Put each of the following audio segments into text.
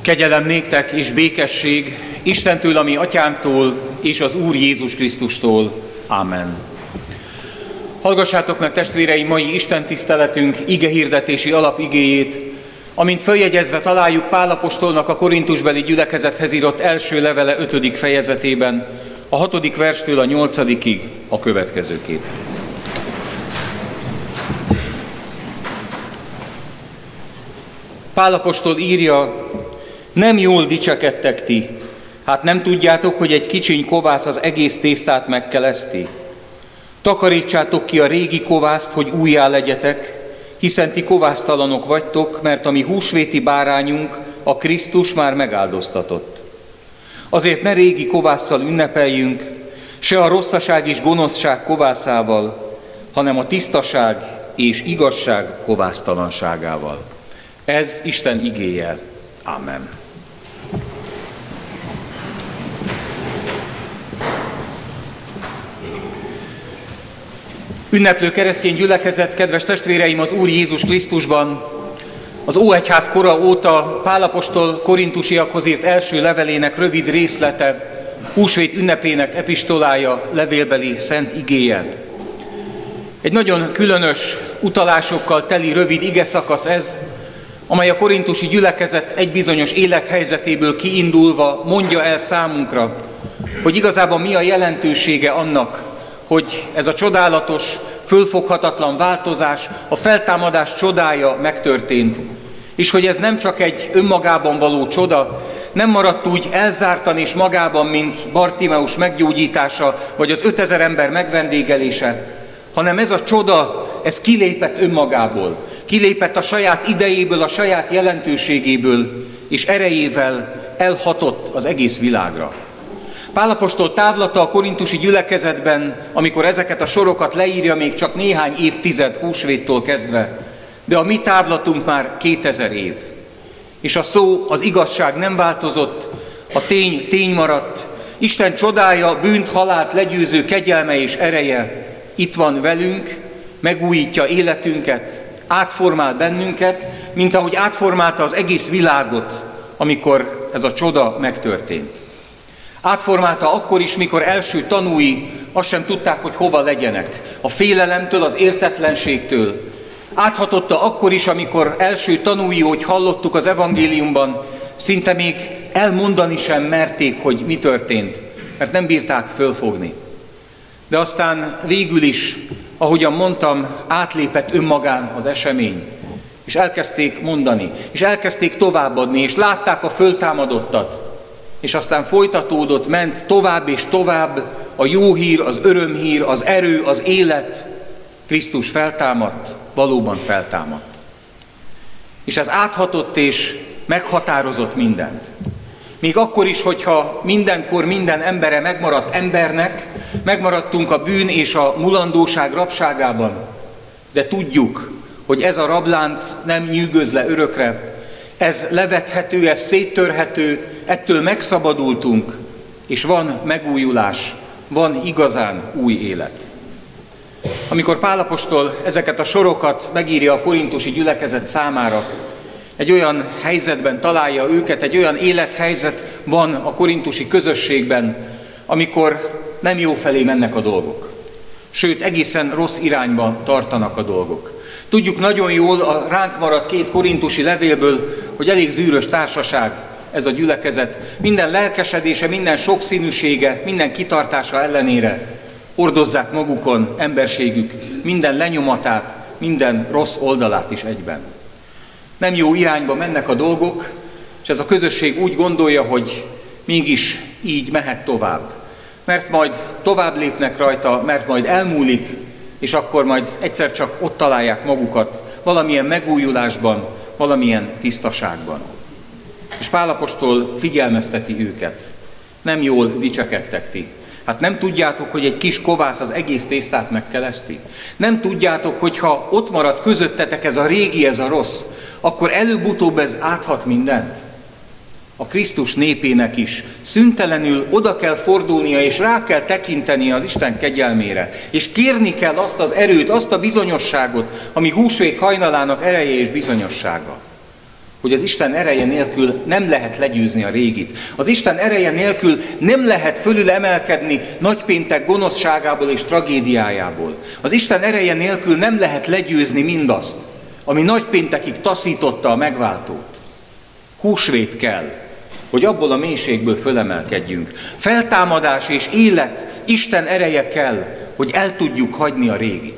Kegyelem néktek és békesség Istentől, a mi atyánktól, és az Úr Jézus Krisztustól. Amen. Hallgassátok meg, testvéreim, mai Isten tiszteletünk igehirdetési alapigéjét, amint följegyezve találjuk Pál apostolnak a korintusbeli gyülekezethez írott első levele 5. fejezetében, a 6. verstől a 8-ig a következőképp. Pál apostol írja: nem jól dicsekedtek ti, hát nem tudjátok, hogy egy kicsiny kovász az egész tésztát megkeleszti? Takarítsátok ki a régi kovászt, hogy újjá legyetek, hiszen ti kovásztalanok vagytok, mert a mi húsvéti bárányunk, a Krisztus már megáldoztatott. Azért ne régi kovásszal ünnepeljünk, se a rosszaság és gonoszság kovászával, hanem a tisztaság és igazság kovásztalanságával. Ez Isten igéje. Amen. Ünneplő keresztény gyülekezet, kedves testvéreim, az Úr Jézus Krisztusban, az Óegyház kora óta Pál apostol korintusiakhoz írt első levelének rövid részlete, húsvét ünnepének epistolája, levélbeli szent igéje. Egy nagyon különös utalásokkal teli rövid igeszakasz ez, amely a korintusi gyülekezet egy bizonyos élethelyzetéből kiindulva mondja el számunkra, hogy igazából mi a jelentősége annak, hogy ez a csodálatos, fölfoghatatlan változás, a feltámadás csodája megtörtént, és hogy ez nem csak egy önmagában való csoda, nem maradt úgy elzártan és magában, mint Bartimeus meggyógyítása, vagy az 5000 ember megvendégelése, hanem ez a csoda, ez kilépett önmagából, kilépett a saját idejéből, a saját jelentőségéből, és erejével elhatott az egész világra. Pál apostol távlata a korintusi gyülekezetben, amikor ezeket a sorokat leírja, még csak néhány évtized húsvéttól kezdve, de a mi távlatunk már 2000 év. És a szó, az igazság nem változott, a tény maradt. Isten csodája, bűnt, halált legyőző kegyelme és ereje itt van velünk, megújítja életünket, átformál bennünket, mint ahogy átformálta az egész világot, amikor ez a csoda megtörtént. Átformálta akkor is, mikor első tanúi azt sem tudták, hogy hova legyenek. A félelemtől, az értetlenségtől. Áthatotta akkor is, amikor első tanúi, hogy hallottuk az evangéliumban, szinte még elmondani sem merték, hogy mi történt, mert nem bírták fölfogni. De aztán végül is, ahogyan mondtam, átlépett önmagán az esemény, és elkezdték mondani, és elkezdték továbbadni, és látták a föltámadottat, és aztán folytatódott, ment tovább és tovább a jó hír, az örömhír, az erő, az élet. Krisztus feltámadt, valóban feltámadt. És ez áthatott és meghatározott mindent. Még akkor is, hogyha mindenkor minden embere megmaradt embernek, megmaradtunk a bűn és a mulandóság rabságában, de tudjuk, hogy ez a rablánc nem nyűgöz le örökre, ez levethető, ez széttörhető, ettől megszabadultunk, és van megújulás, van igazán új élet. Amikor Pál apostol ezeket a sorokat megírja a korintusi gyülekezet számára, egy olyan helyzetben találja őket, egy olyan élethelyzet van a korintusi közösségben, amikor nem jó felé mennek a dolgok. Sőt, egészen rossz irányba tartanak a dolgok. Tudjuk nagyon jól a ránk maradt 2 korintusi levélből, hogy elég zűrös társaság ez a gyülekezet. Minden lelkesedése, minden sokszínűsége, minden kitartása ellenére hordozzák magukon emberségük minden lenyomatát, minden rossz oldalát is egyben. Nem jó irányba mennek a dolgok, és ez a közösség úgy gondolja, hogy mégis így mehet tovább. Mert majd tovább lépnek rajta, mert majd elmúlik, és akkor majd egyszer csak ott találják magukat valamilyen megújulásban, valamilyen tisztaságban. És Pál apostol figyelmezteti őket. Nem jól dicsekedtek ti. Hát nem tudjátok, hogy egy kis kovász az egész tésztát megkeleszti? Nem tudjátok, hogy ha ott marad közöttetek ez a régi, ez a rossz, akkor előbb-utóbb ez áthat mindent? A Krisztus népének is szüntelenül oda kell fordulnia, és rá kell tekintenie az Isten kegyelmére, és kérni kell azt az erőt, azt a bizonyosságot, ami húsvét hajnalának ereje és bizonyossága. hogy az Isten ereje nélkül nem lehet legyőzni a régit. Az Isten ereje nélkül nem lehet fölül emelkedni nagypéntek gonoszságából és tragédiájából. Az Isten ereje nélkül nem lehet legyőzni mindazt, ami nagypéntekig taszította a megváltót. Húsvét kell, hogy abból a mélységből fölemelkedjünk. Feltámadás és élet, Isten ereje kell, hogy el tudjuk hagyni a régit.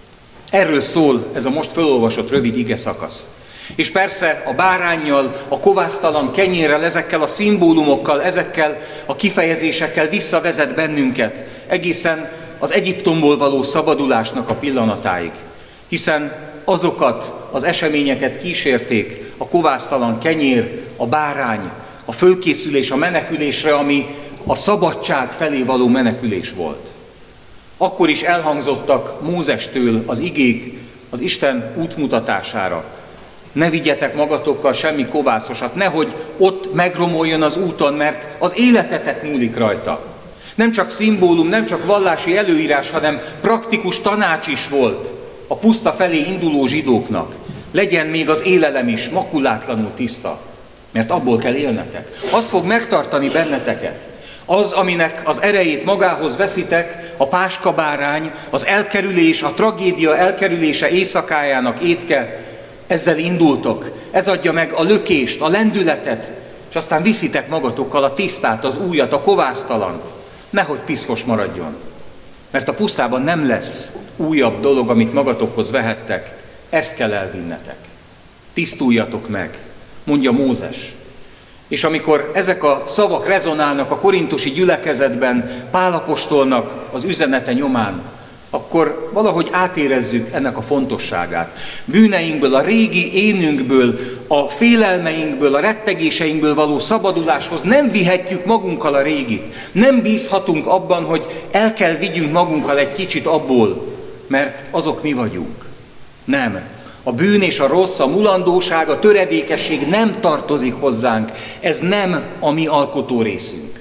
Erről szól ez a most felolvasott rövid ige szakasz. És persze a báránnyal, a kovásztalan kenyérrel, ezekkel a szimbólumokkal, ezekkel a kifejezésekkel visszavezet bennünket egészen az Egyiptomból való szabadulásnak a pillanatáig. Hiszen azokat az eseményeket kísérték a kovásztalan kenyér, a bárány, a fölkészülés a menekülésre, ami a szabadság felé való menekülés volt. Akkor is elhangzottak Mózestől az igék az Isten útmutatására. Ne vigyetek magatokkal semmi kovászosat, nehogy ott megromoljon az úton, mert az életetek múlik rajta. Nem csak szimbólum, nem csak vallási előírás, hanem praktikus tanács is volt a puszta felé induló zsidóknak. Legyen még az élelem is makulátlanul tiszta, mert abból kell élnetek. Az fog megtartani benneteket. Az, aminek az erejét magához veszitek, a páskabárány, az elkerülés, a tragédia elkerülése éjszakájának étke, ezzel indultok. Ez adja meg a lökést, a lendületet, és aztán viszitek magatokkal a tisztát, az újat, a kovásztalant. Nehogy piszkos maradjon. Mert a pusztában nem lesz újabb dolog, amit magatokhoz vehettek. Ezt kell elvinnetek. Tisztuljatok meg, mondja Mózes. És amikor ezek a szavak rezonálnak a korintusi gyülekezetben Pál apostolnak az üzenete nyomán, akkor valahogy átérezzük ennek a fontosságát. Bűneinkből, a régi énünkből, a félelmeinkből, a rettegéseinkből való szabaduláshoz nem vihetjük magunkkal a régit. Nem bízhatunk abban, hogy el kell vigyünk magunkkal egy kicsit abból, mert azok mi vagyunk. Nem. A bűn és a rossz, a mulandóság, a töredékesség nem tartozik hozzánk. Ez nem a mi alkotó részünk.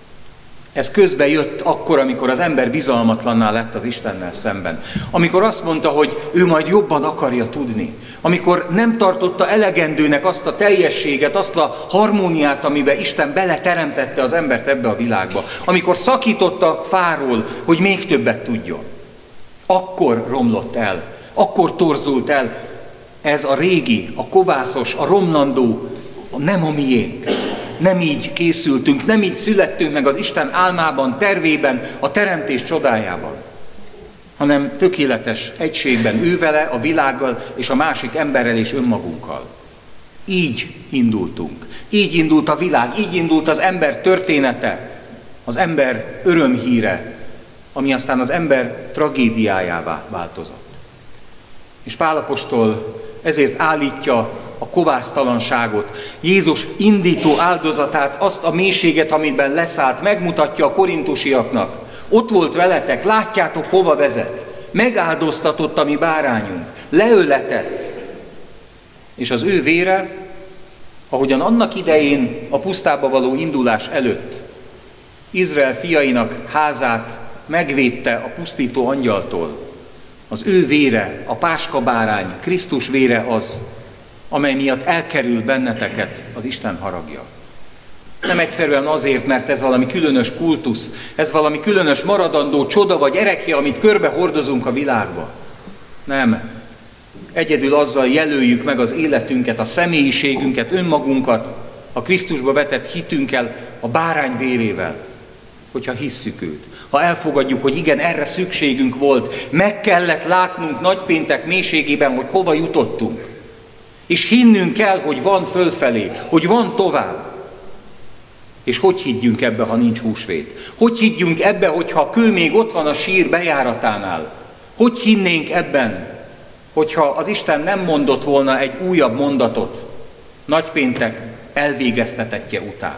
Ez közbe jött akkor, amikor az ember bizalmatlanná lett az Istennel szemben. Amikor azt mondta, hogy ő majd jobban akarja tudni. Amikor nem tartotta elegendőnek azt a teljességet, azt a harmóniát, amiben Isten beleteremtette az embert ebbe a világba. Amikor szakította fáról, hogy még többet tudjon. Akkor romlott el, akkor torzult el ez a régi, a kovászos, a romlandó, nem a miénk. Nem így készültünk, nem így születtünk meg az Isten álmában, tervében, a teremtés csodájában, hanem tökéletes egységben ővele, a világgal és a másik emberrel és önmagunkkal. Így indultunk. Így indult a világ, így indult az ember története, az ember örömhíre, ami aztán az ember tragédiájává változott. És Pál apostol ezért állítja a kovásztalanságot, Jézus indító áldozatát, azt a mélységet, amiben leszállt, megmutatja a korintusiaknak. Ott volt veletek, látjátok, hova vezet. Megáldoztatott a mi bárányunk, leöletett. És az ő vére, ahogyan annak idején a pusztába való indulás előtt Izrael fiainak házát megvédte a pusztító angyaltól, az ő vére, a páskabárány, Krisztus vére az, amely miatt elkerül benneteket az Isten haragja. Nem egyszerűen azért, mert ez valami különös kultusz, ez valami különös maradandó csoda vagy erekje, amit körbe hordozunk a világba. Nem. Egyedül azzal jelöljük meg az életünket, a személyiségünket, önmagunkat, a Krisztusba vetett hitünkkel, a bárány vérével, hogyha hisszük őt. Ha elfogadjuk, hogy igen, erre szükségünk volt, meg kellett látnunk nagypéntek mélységében, hogy hova jutottunk. És hinnünk kell, hogy van fölfelé, hogy van tovább. És hogy higgyünk ebbe, ha nincs húsvét? Hogy higgyünk ebbe, hogyha a kő még ott van a sír bejáratánál? Hogy hinnénk ebben, hogyha az Isten nem mondott volna egy újabb mondatot nagypéntek elvégeztetettje után?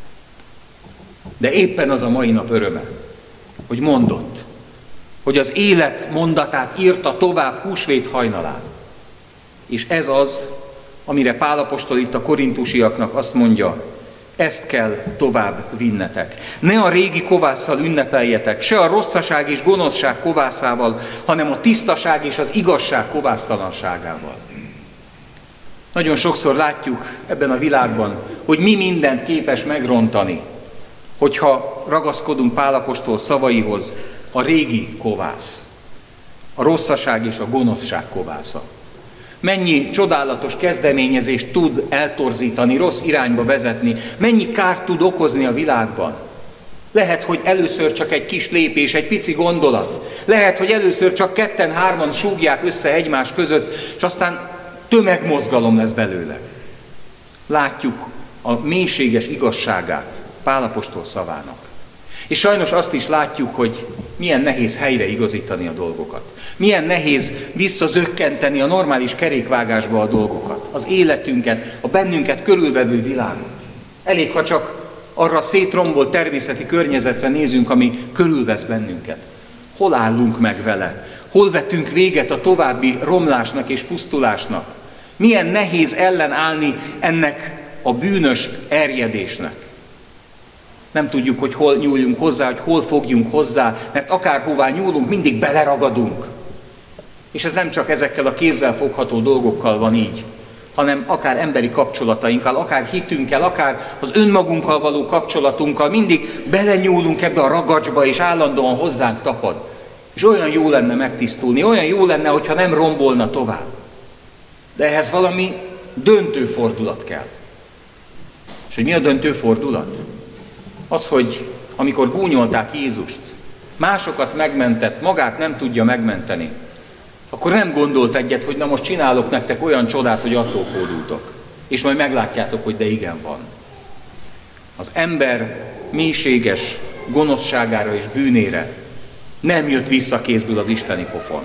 De éppen az a mai nap öröme, hogy mondott, hogy az élet mondatát írta tovább húsvét hajnalán. És ez az, amire Pál apostol itt a korintusiaknak azt mondja, ezt kell tovább vinnetek. Ne a régi kovásszal ünnepeljetek, se a rosszaság és gonoszság kovászával, hanem a tisztaság és az igazság kovásztalanságával. Nagyon sokszor látjuk ebben a világban, hogy mi mindent képes megrontani, hogyha ragaszkodunk Pál apostol szavaihoz, a régi kovász, a rosszaság és a gonoszság kovásza. Mennyi csodálatos kezdeményezést tud eltorzítani, rossz irányba vezetni, mennyi kárt tud okozni a világban. Lehet, hogy először csak egy kis lépés, egy pici gondolat. Lehet, hogy először csak ketten-hárman súgják össze egymás között, és aztán tömegmozgalom lesz belőle. Látjuk a mélységes igazságát Pál apostol szavának. És sajnos azt is látjuk, hogy milyen nehéz helyreigazítani a dolgokat. Milyen nehéz visszazökkenteni a normális kerékvágásba a dolgokat, az életünket, a bennünket körülvevő világot. Elég, ha csak arra a szétrombolt természeti környezetre nézünk, ami körülvesz bennünket. Hol állunk meg vele? Hol vetünk véget a további romlásnak és pusztulásnak? Milyen nehéz ellenállni ennek a bűnös erjedésnek. Nem tudjuk, hogy hol nyúljunk hozzá, hogy hol fogjunk hozzá, mert akárhová nyúlunk, mindig beleragadunk. És ez nem csak ezekkel a kézzel fogható dolgokkal van így, hanem akár emberi kapcsolatainkkal, akár hitünkkel, akár az önmagunkkal való kapcsolatunkkal, mindig belenyúlunk ebbe a ragacsba, és állandóan hozzánk tapad. És olyan jó lenne megtisztulni, olyan jó lenne, hogyha nem rombolna tovább. De ehhez valami döntő fordulat kell. És hogy mi a döntő fordulat? Az, hogy amikor gúnyolták Jézust, másokat megmentett, magát nem tudja megmenteni, akkor nem gondolt egyet, hogy na most csinálok nektek olyan csodát, hogy attól hódultok. És majd meglátjátok, hogy de igen van. Az ember mélységes gonoszságára és bűnére nem jött vissza kézből az isteni pofon.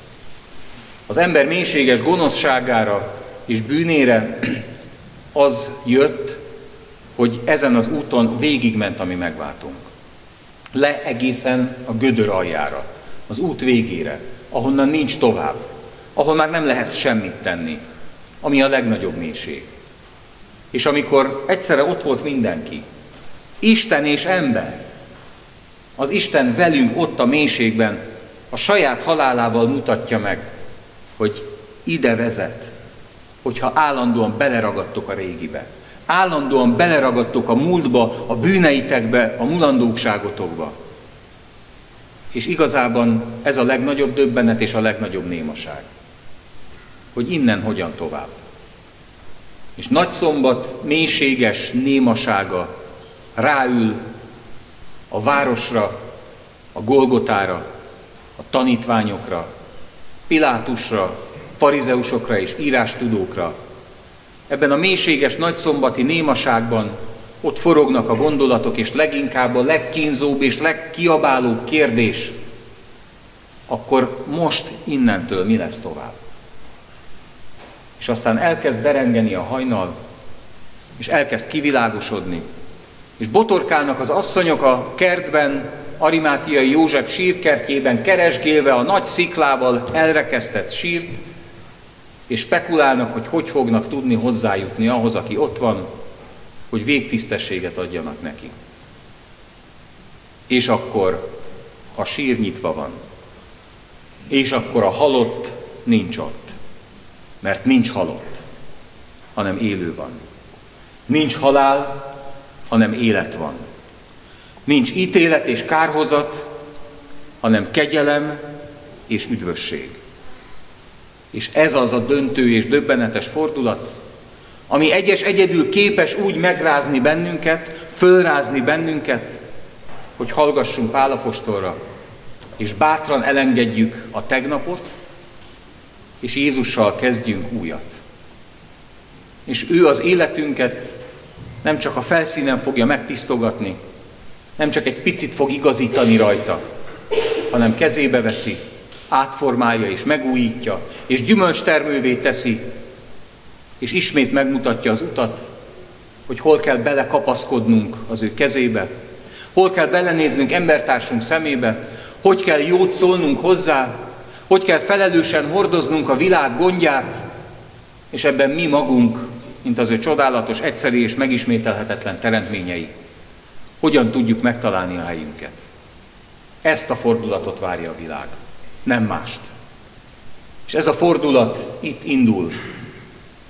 Az ember mélységes gonoszságára és bűnére az jött, hogy ezen az úton végigment a mi megváltunk. Le egészen a gödör aljára, az út végére, ahonnan nincs tovább, ahol már nem lehet semmit tenni, ami a legnagyobb mélység. És amikor egyszerre ott volt mindenki, Isten és ember, az Isten velünk ott a mélységben, a saját halálával mutatja meg, hogy ide vezet, hogyha állandóan beleragadtok a régibe. Állandóan beleragadtok a múltba, a bűneitekbe, a mulandókságotokba. És igazában ez a legnagyobb döbbenet és a legnagyobb némaság. Hogy innen hogyan tovább. És Nagyszombat mélységes némasága ráül a városra, a Golgotára, a tanítványokra, Pilátusra, farizeusokra és írástudókra. Ebben a mélységes nagyszombati némaságban ott forognak a gondolatok, és leginkább a legkínzóbb és legkiabálóbb kérdés, akkor most innentől mi lesz tovább? És aztán elkezd derengeni a hajnal, és elkezd kivilágosodni, és botorkálnak az asszonyok a kertben, Arimátiai József sírkertjében keresgélve a nagy sziklával elrekesztett sírt, és spekulálnak, hogy fognak tudni hozzájutni ahhoz, aki ott van, hogy végtisztességet adjanak neki. És akkor a sír nyitva van. És akkor a halott nincs ott. Mert nincs halott, hanem élő van. Nincs halál, hanem élet van. Nincs ítélet és kárhozat, hanem kegyelem és üdvösség. És ez az a döntő és döbbenetes fordulat, ami egyedül képes úgy megrázni bennünket, fölrázni bennünket, hogy hallgassunk Pál apostolra, és bátran elengedjük a tegnapot, és Jézussal kezdjünk újat. És ő az életünket nem csak a felszínen fogja megtisztogatni, nem csak egy picit fog igazítani rajta, hanem kezébe veszi, átformálja és megújítja, és gyümölcstermővé teszi, és ismét megmutatja az utat, hogy hol kell belekapaszkodnunk az ő kezébe, hol kell belenéznünk embertársunk szemébe, hogy kell jót szólnunk hozzá, hogy kell felelősen hordoznunk a világ gondját, és ebben mi magunk, mint az ő csodálatos, egyszerű és megismételhetetlen teremtményei, hogyan tudjuk megtalálni a helyünket. Ezt a fordulatot várja a világ, nem mást. És ez a fordulat itt indul.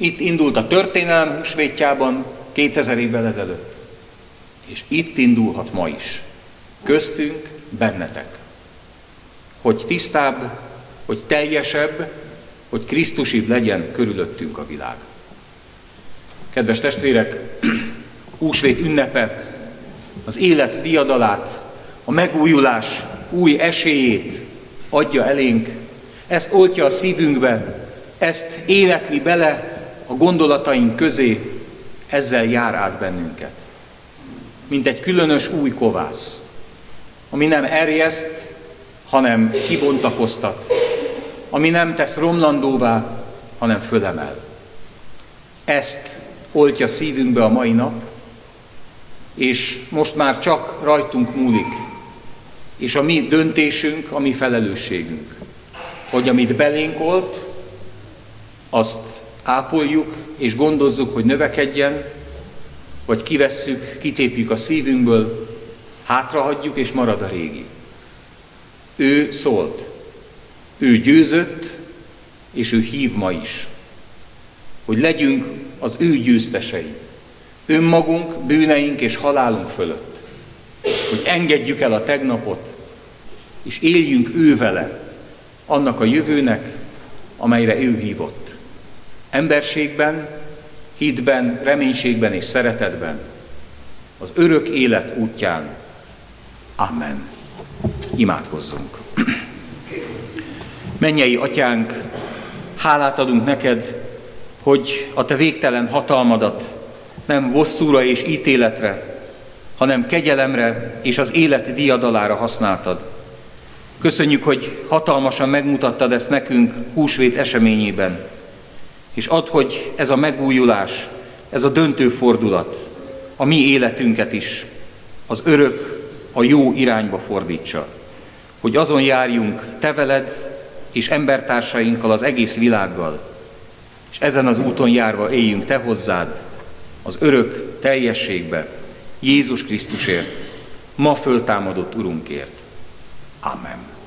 Itt indult a történelem húsvétjában 2000 évvel ezelőtt. És itt indulhat ma is. Köztünk, bennetek. Hogy tisztább, hogy teljesebb, hogy Krisztusibb legyen körülöttünk a világ. Kedves testvérek, húsvét ünnepe az élet diadalát, a megújulás új esélyét adja elénk, ezt oltja a szívünkbe, ezt életli bele a gondolataink közé, ezzel jár át bennünket. Mint egy különös új kovász, ami nem erjeszt, hanem kibontakoztat, ami nem tesz romlandóvá, hanem fölemel. Ezt oltja szívünkbe a mai nap, és most már csak rajtunk múlik, és a mi döntésünk, a mi felelősségünk, hogy amit belénk olt, azt ápoljuk és gondozzuk, hogy növekedjen, vagy kivesszük, kitépjük a szívünkből, hátrahagyjuk és marad a régi. Ő szólt, ő győzött, és ő hív ma is, hogy legyünk az ő győztesei, önmagunk, bűneink és halálunk fölött, hogy engedjük el a tegnapot, és éljünk ő vele, annak a jövőnek, amelyre ő hívott. Emberségben, hitben, reménységben és szeretetben, az örök élet útján. Amen. Imádkozzunk. Mennyei Atyánk, hálát adunk neked, hogy a te végtelen hatalmadat nem bosszúra és ítéletre, hanem kegyelemre és az élet diadalára használtad. Köszönjük, hogy hatalmasan megmutattad ezt nekünk húsvét eseményében, és add, hogy ez a megújulás, ez a döntő fordulat a mi életünket is az örök, a jó irányba fordítsa. Hogy azon járjunk te veled és embertársainkkal, az egész világgal, és ezen az úton járva éljünk te hozzád, az örök teljességbe, Jézus Krisztusért, ma föltámadott Urunkért. Amen.